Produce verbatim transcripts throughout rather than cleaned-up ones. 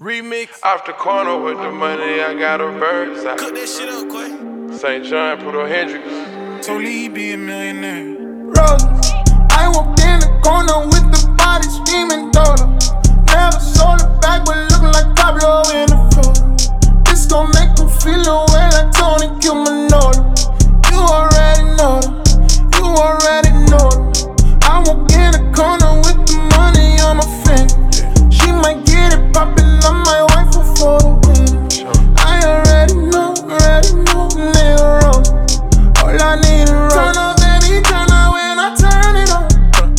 Remix. Off the corner with the money, I got a bird's eye. Cook that shit up, Quay. Saint John, Pudo Hendrix. Told he be a millionaire. Rose, I walked in the corner with the body screaming daughter. Never sold it back, but looking like Pablo in the photo. This gon' make them feel away like Tony Cumanolo. You already know them, you already know them. I walk in the corner with the money on my finger. She might get it poppin', I might wife her for the win. I already know, already know, nigga Rose. All I need is Rose. Turn up, baby, turn up when I turn it on.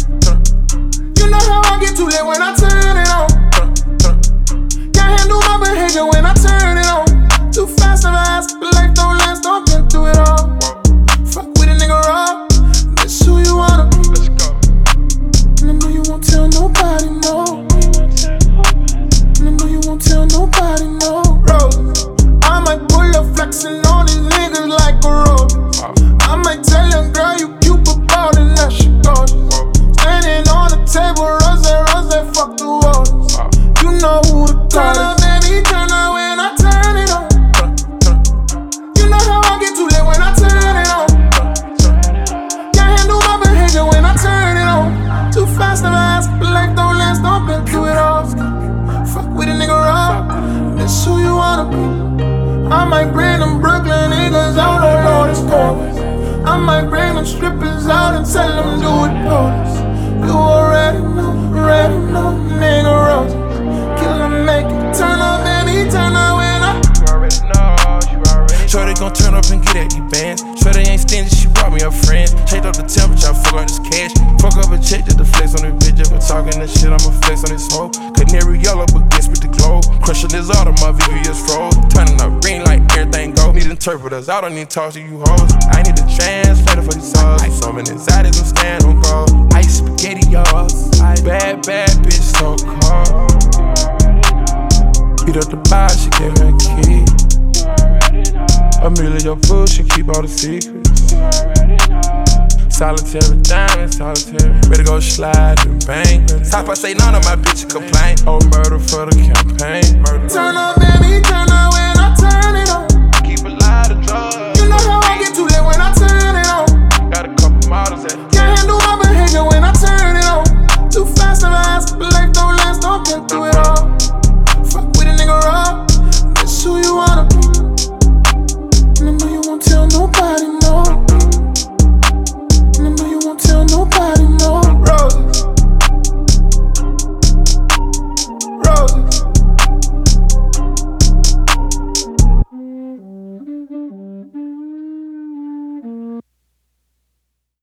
You know how I get too late when I turn it on. Can't handle my behavior when I turn it on. Too fast, never ask, but life don't last, I've been through it all. Fuck with a nigga raw, that's who you wanna be. Let's go. And I know you won't tell nobody, no. And I know you won't tell nobody, no. Rose, I might pull up flexing on these niggas like a road. I might tell your girl you cute, but ballin' that shit gorgeous. Standing on the table, rose, rose, fuck the walls. You know who to call. Turn up, baby, turn up when I turn it on. You know how I get too late when I turn it on. Can't handle my behavior when I turn it on. Too fast, never ask, but life don't last, I've been through it all. Fuck with a nigga raw, that's who you wanna be. I might bring them Brooklyn niggas out on all this chorus. I might bring them strippers out and tell them do it pose. You already know, already know, nigga Rose. Kill them, make it turn up, baby, turn up when I. You already know, you already know. Shorty gon' turn up and get at these bands. Shorty ain't stingy, she brought me her friends. Changed up the temperature, I fuck up this cash. Fuck up a check just to flex on this bitch. If we're talking this shit, I'ma flex on this hoe. Canary yellow, but guess with the glow. Crushing this auto, my V V S froze. Turning up green like everything go. Need interpreters, I don't need talk to you hoes. I need a translator for these songs. I summon anxieties and stand on guard. Ice spaghetti, y'all. Bad, bad bitch, so cold. Beat up the box, she gave me a key. Amelia, your food, she keep all the secrets. Solitary diamond, solitary. Ready to go slide and bang. Top I say none of my bitches complain. Oh, murder for the count.